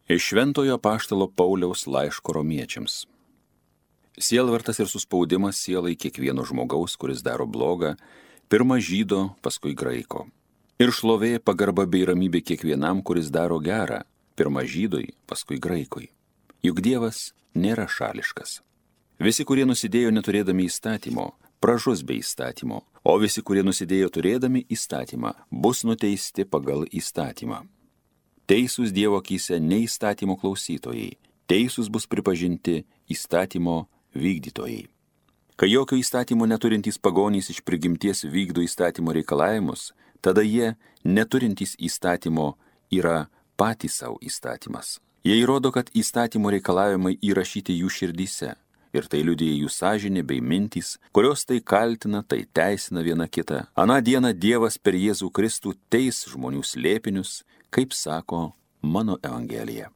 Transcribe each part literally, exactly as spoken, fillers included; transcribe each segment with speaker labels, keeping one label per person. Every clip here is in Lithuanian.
Speaker 1: Iš Šventojo apaštalo Pauliaus laiško romiečiams. Sielvartas ir suspaudimas sielai kiekvieno žmogaus, kuris daro blogą, pirma žydo, paskui graiko. Ir šlovė, pagarba bei ramybė kiekvienam, kuris daro gerą, pirma žydui, paskui graikui. Juk Dievas nėra šališkas. Visi, kurie nusidėjo neturėdami įstatymo, pražus be įstatymo, o visi, kurie nusidėjo turėdami įstatymą, bus nuteisti pagal įstatymą. Teisūs Dievo akyse ne įstatymo klausytojai, teisūs bus pripažinti įstatymo vykdytojai. Kai jokio įstatymo neturintys pagonys iš prigimties vykdo įstatymo reikalavimus, tada jie, neturintys įstatymo, yra patys savo įstatymas. Jie įrodo, kad įstatymo reikalavimai įrašyti jų širdyse, ir tai liudija jų sąžinė bei mintys, kurios tai kaltina, tai teisina viena kitą. Aną dieną Dievas per Jėzų Kristų teis žmonių slėpinius, kaip sako mano Evangelija.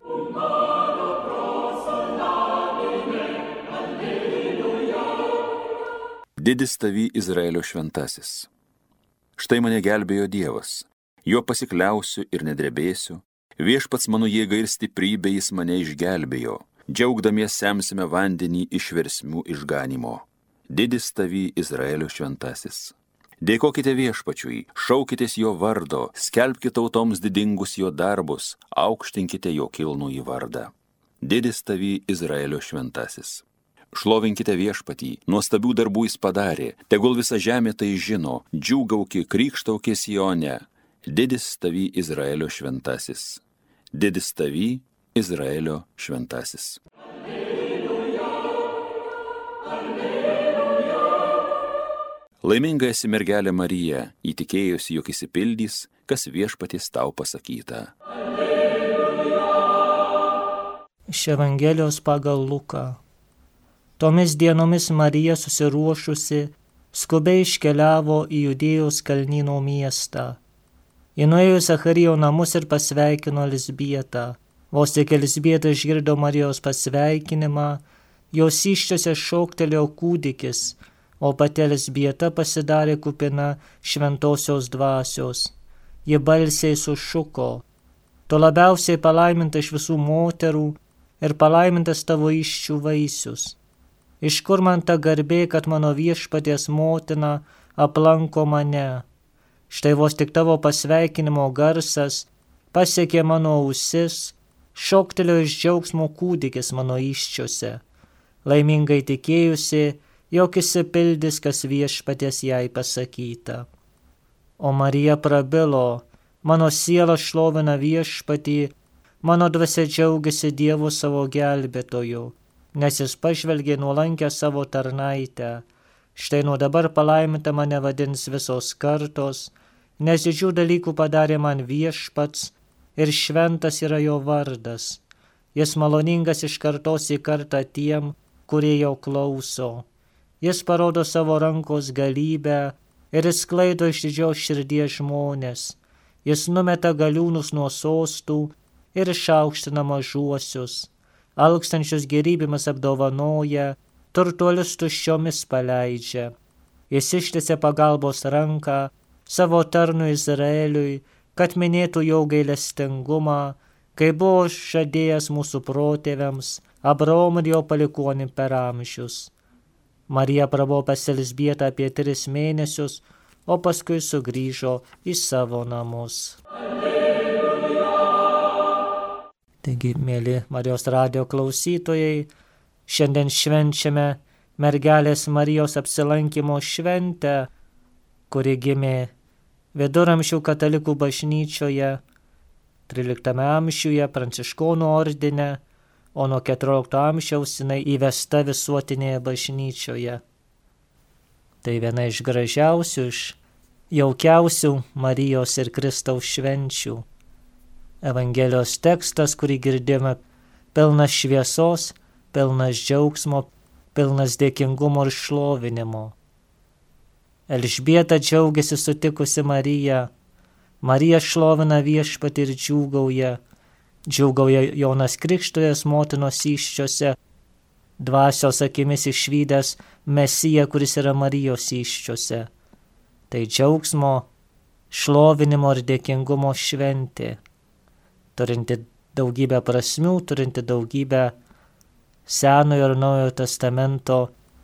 Speaker 1: Didis tavy Izraelio šventasis. Štai mane gelbėjo Dievas, jo pasikliausiu ir nedrebėsiu, viešpats mano jėga ir stiprybė jis mane išgelbėjo, džiaugdamies semsime vandenį iš versmių išganimo. Didis tavy Izraelio šventasis. Dėkokite viešpačiui, šaukitės jo vardo, skelbkite tautoms didingus jo darbus, aukštinkite jo kilnųjį vardą. Didis tavy Izraelio šventasis. Šlovinkite viešpatį, nuostabių darbų jis padarė, tegul visa žemė tai žino, džiūgauki, krykštauki Sione. Didis tavy Izraelio šventasis. Didis tavy Izraelio šventasis. Laiminga esi mergelė Marija, įtikėjusi, jog išsipildys, kas viešpaties tau pasakyta. Alleluja.
Speaker 2: Iš Evangelijos pagal Luką. Tomis dienomis Marija susiruošusi, skubiai iškeliavo į Judėjos kalnyno miestą. Ji nuėjo į Zacharijo namus ir pasveikino Elzbietą. Vos tik Elzbieta išgirdo Marijos pasveikinimą, jos įsčiose šoktelėjo kūdikis, o pati Elzbieta pasidarė kupina šventosios dvasios. Ji balsiai sušuko: Tu labiausiai palaiminta iš visų moterų ir palaimintas tavo įsčių vaisius. Iš kur man ta garbė, kad mano viešpaties motina aplanko mane? Štai vos tik tavo pasveikinimo garsas pasiekė mano ausis, šoktelėjo iš džiaugsmo kūdikis mano įsčiose. Laimingai tikėjusi, jog išsipildys, kas viešpaties jai pasakyta. O Marija prabilo: Mano siela šlovina viešpatį, mano dvasia džiaugiasi Dievu savo gelbėtoju, nes jis pažvelgė nuolankę savo tarnaitę. Štai nuo dabar palaiminta mane vadins visos kartos, nes didžių dalykų padarė man viešpats ir šventas yra jo vardas. Jis maloningas iš kartos į kartą tiem, kurie jau klauso. Jis parodo savo rankos galybę ir išsklaido iš didžios širdies žmonės. Jis numeta galiūnus nuo sostų ir išaukština mažuosius. Alkstančius gerybėmis apdovanoja, turtuolius tuščiomis paleidžia. Jis ištiesia pagalbos ranką savo tarnui Izraeliui, kad minėtų jo gailestingumą, kai buvo žadėjęs mūsų protėviams, Abraomui ir jo palikuonims per amžius. Marija prabuvo pas Elzbietą apie tris mėnesius, o paskui sugrįžo į savo namus. Alleluja. Taigi, mėly Marijos radijo klausytojai, šiandien švenčiame mergelės Marijos apsilankimo šventę, kuri gimė Viduramžių katalikų bažnyčioje, tryliktame amžiuje Pranciškonų ordine, o nuo keturiolikto amžiaus jinai įvesta visuotinėje bažnyčioje. Tai viena iš gražiausių, iš jaukiausių Marijos ir Kristaus švenčių. Evangelijos tekstas, kurį girdėjome, pilnas šviesos, pilnas džiaugsmo, pilnas dėkingumo ir šlovinimo. Elžbieta džiaugiasi sutikusi Mariją. Marija šlovina viešpatį ir džiūgauja. Džiūgauja Jonas Krikštytojas motinos įsčiose, dvasios akimis išvydęs Mesiją, kuris yra Marijos įsčiose. Tai džiaugsmo, šlovinimo ir dėkingumo šventė, turinti daugybę prasmių, turinti daugybę Senojo ir Naujojo testamento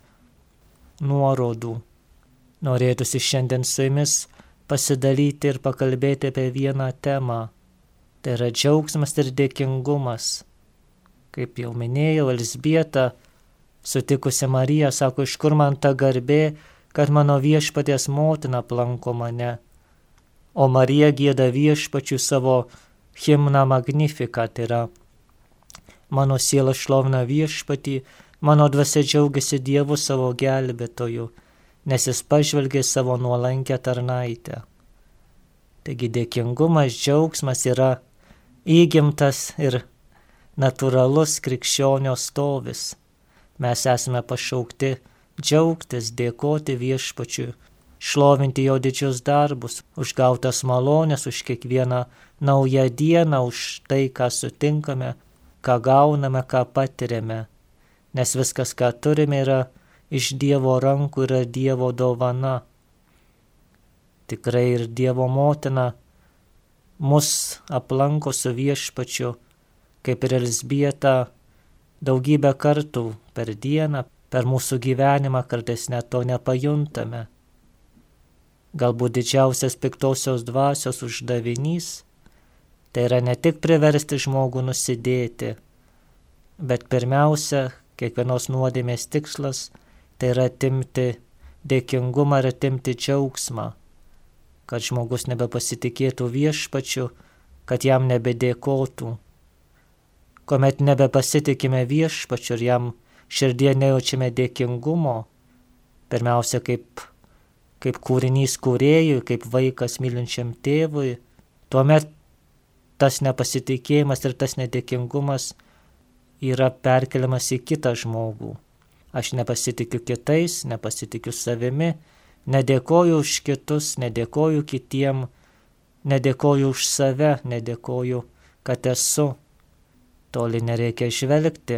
Speaker 2: nuorodų. Norėtųsi šiandien su jumis pasidalyti ir pakalbėti apie vieną temą. Tai yra džiaugsmas ir dėkingumas. Kaip jau minėjau, Elzbieta, sutikusi Mariją, sako, iš kur man ta garbė, kad mano viešpaties motina aplanko mane. O Marija gieda viešpačiui savo himną Magnificat, tai yra mano siela šlovina viešpatį, mano dvasia džiaugiasi Dievu savo gelbėtoju, nes jis pažvelgė savo nuolankę tarnaitę. Taigi dėkingumas, džiaugsmas yra įgimtas ir natūralus krikščionio stovis. Mes esame pašaukti džiaugtis, dėkoti viešpačiui, šlovinti jo didžius darbus, už gautas malonės, už kiekvieną naują dieną, už tai, ką sutinkame, ką gauname, ką patiriame. Nes viskas, ką turime, yra iš Dievo rankų, yra Dievo dovana. Tikrai ir Dievo motina mus aplanko su viešpačiu, kaip ir Elzbieta, daugybę kartų per dieną, per mūsų gyvenimą, kartais net to nepajuntame. Galbūt didžiausias piktosios dvasios uždavinys tai yra ne tik priversti žmogų nusidėti, bet pirmiausia, kiekvienos nuodėmės tikslas tai yra atimti dėkingumą ir atimti džiaugsmą, kad žmogus nebepasitikėtų viešpačiu, kad jam nebedėkotų. Kuomet nebepasitikime viešpačiu ir jam širdie nejaučiame dėkingumo, pirmiausia kaip, kaip kūrinys kūrėjui, kaip vaikas mylinčiam tėvui, tuomet tas nepasitikėjimas ir tas nedėkingumas yra perkeliamas į kitą žmogų. Aš nepasitikiu kitais, nepasitikiu savimi, nedėkoju už kitus, nedėkoju kitiem, nedėkoju už save, nedėkoju, kad esu. Toli nereikia žvelgti.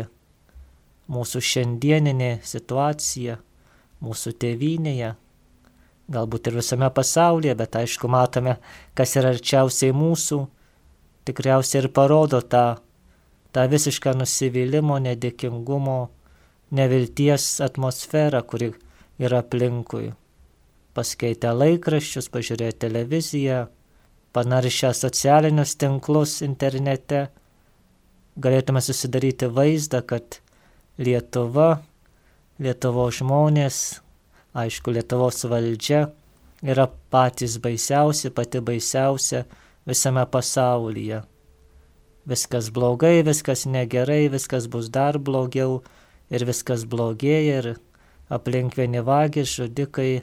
Speaker 2: Mūsų šiandieninė situacija, mūsų tėvynėje, galbūt ir visame pasaulyje, bet aišku matome, kas yra arčiausiai mūsų, tikriausiai ir parodo tą, tą visišką nusivylimo, nedėkingumo, nevilties atmosferą, kuri yra aplinkui. Paskaitę laikraščius, pažiūrėję televiziją, panaršę socialinius tinklus internete, galėtume susidaryti vaizdą, kad Lietuva, Lietuvos žmonės, aišku, Lietuvos valdžia yra patys baisiausi, pati baisiausia visame pasaulyje. Viskas blogai, viskas negerai, viskas bus dar blogiau ir viskas blogėja ir aplink vieni vagys, žudikai,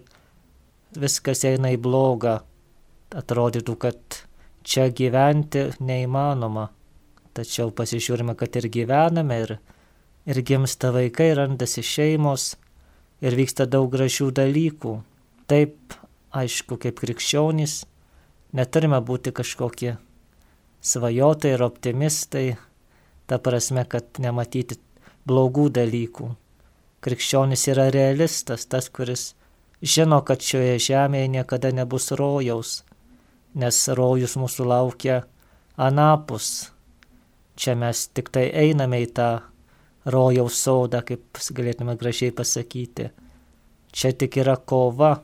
Speaker 2: viskas eina į blogą. Atrodytų, kad čia gyventi neįmanoma, tačiau pasižiūrime, kad ir gyvename ir Ir gimsta vaikai, randasi šeimos ir vyksta daug gražių dalykų. Taip, aišku, kaip krikščionys, neturime būti kažkokie svajotai ir optimistai, ta prasme, kad nematyti blogų dalykų. Krikščionis yra realistas, tas, kuris žino, kad šioje žemėje niekada nebus rojaus, nes rojus mūsų laukia anapus. Čia mes tik tai einame į tą rojaus sodą, kaip galėtume gražiai pasakyti. Čia tik yra kova.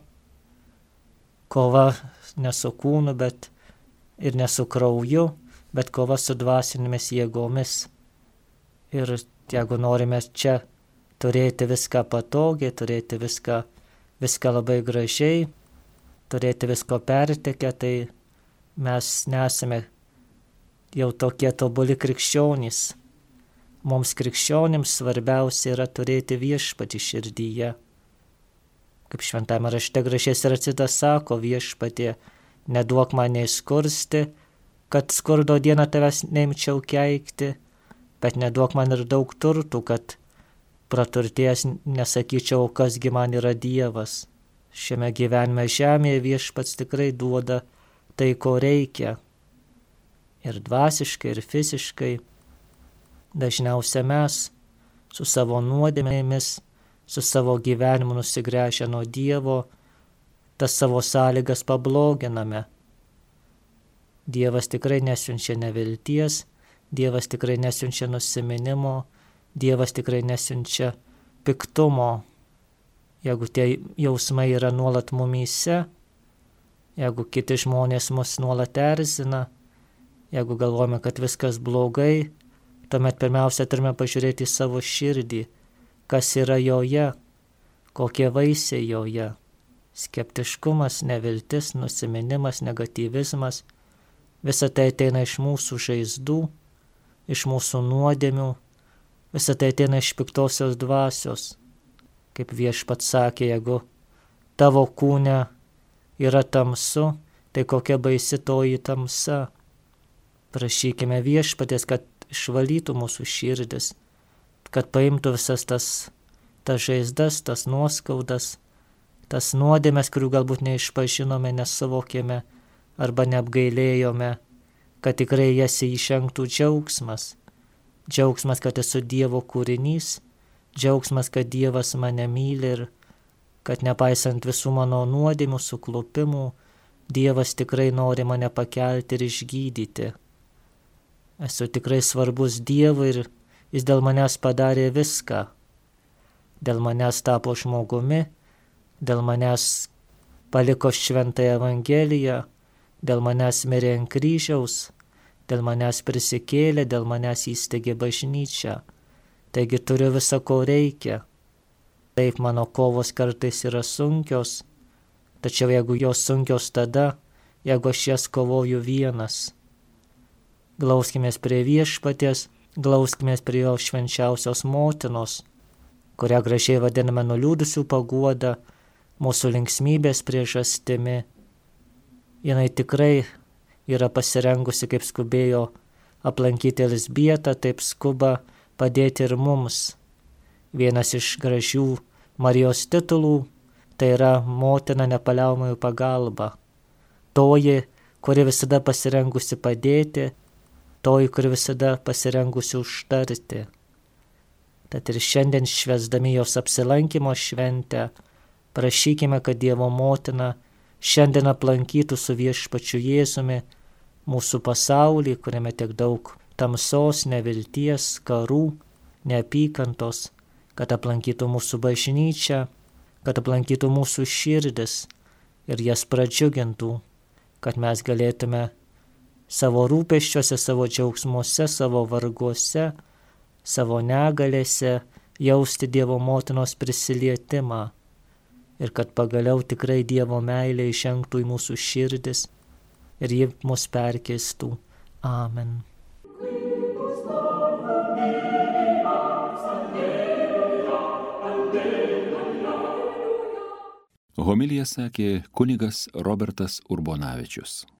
Speaker 2: Kova ne su kūnu, bet ir ne su krauju, bet kova su dvasinėmis jėgomis. Ir jeigu norime čia turėti viską patogiai, turėti viską, viską labai gražiai, turėti visko pertekę, tai mes nesame jau tokie tobuli krikščionys. Mums krikščionims svarbiausia yra turėti viešpatį širdyje. Kaip šventame rašte gražiai Siracitas sako, viešpatie, neduok man nei skursti, kad skurdo dieną tavęs neimčiau keikti, bet neduok man ir daug turtų, kad praturtėjęs nesakyčiau, kasgi man yra Dievas. Šiame gyvenime žemėje viešpats tikrai duoda tai, ko reikia. Ir dvasiškai, ir fiziškai. Dažniausia mes su savo nuodėmėmis, su savo gyvenimu nusigręžę nuo Dievo, tas savo sąlygas pabloginame. Dievas tikrai nesiunčia nevilties, Dievas tikrai nesiunčia nusiminimo, Dievas tikrai nesiunčia piktumo. Jeigu tie jausmai yra nuolat mumyse, jeigu kiti žmonės mus nuolat erzina, jeigu galvojame, kad viskas blogai, tuomet pirmiausia turime pažiūrėti į savo širdį, kas yra joje, kokie vaisiai joje. Skeptiškumas, neviltis, nusiminimas, negatyvizmas, visa tai ateina iš mūsų žaizdų, iš mūsų nuodėmių, visa tai ateina iš piktosios dvasios. Kaip Viešpats sakė, jeigu tavo kūne yra tamsu, tai kokia baisi toji tamsa. Prašykime Viešpaties, kad išvalytų mūsų širdis, kad paimtų visas tas, tas žaizdas, tas nuoskaudas, tas nuodėmes, kurių galbūt neišpažinome, nesuvokėme arba neapgailėjome, kad tikrai jas įžengtų džiaugsmas. Džiaugsmas, kad esu Dievo kūrinys, džiaugsmas, kad Dievas mane myli ir kad nepaisant visų mano nuodėmių, suklupimų, Dievas tikrai nori mane pakelti ir išgydyti. Esu tikrai svarbus Dievui ir jis dėl manęs padarė viską. Dėl manęs tapo žmogumi, dėl manęs paliko šventąją Evangeliją, dėl manęs mirė ant kryžiaus, dėl manęs prisikėlė, dėl manęs įsteigė bažnyčią. Taigi turiu visą, ko reikia. Taip, mano kovos kartais yra sunkios, tačiau jeigu jos sunkios tada, jeigu aš jas kovoju vienas. Glauskimės prie Viešpaties, glauskimės prie jo švenčiausios motinos, kurią gražiai vadiname nuliūdusių paguoda, mūsų linksmybės priežastimi. Jinai tikrai yra pasirengusi, kaip skubėjo aplankyti Elzbietą, taip skuba padėti ir mums. Vienas iš gražių Marijos titulų tai yra motina nepaliaujamųjų pagalba. Toji, kuri visada pasirengusi padėti, toji, kuri visada pasirengusi užtarti. Tad ir šiandien švęsdami jos apsilankimo šventę, prašykime, kad Dievo motina šiandien aplankytų su Viešpačiu Jėzumi mūsų pasaulį, kuriame tiek daug tamsos, nevilties, karų, neapykantos, kad aplankytų mūsų bažnyčią, kad aplankytų mūsų širdis ir jas pradžiugintų, kad mes galėtume savo rūpesčiuose, savo džiaugsmuose, savo varguose, savo negalėse jausti Dievo motinos prisilietimą ir kad pagaliau tikrai Dievo meilė įžengtų į mūsų širdis ir ji mus perkeistų. Amen.
Speaker 1: Homiliją sakė kunigas Robertas Urbonavičius.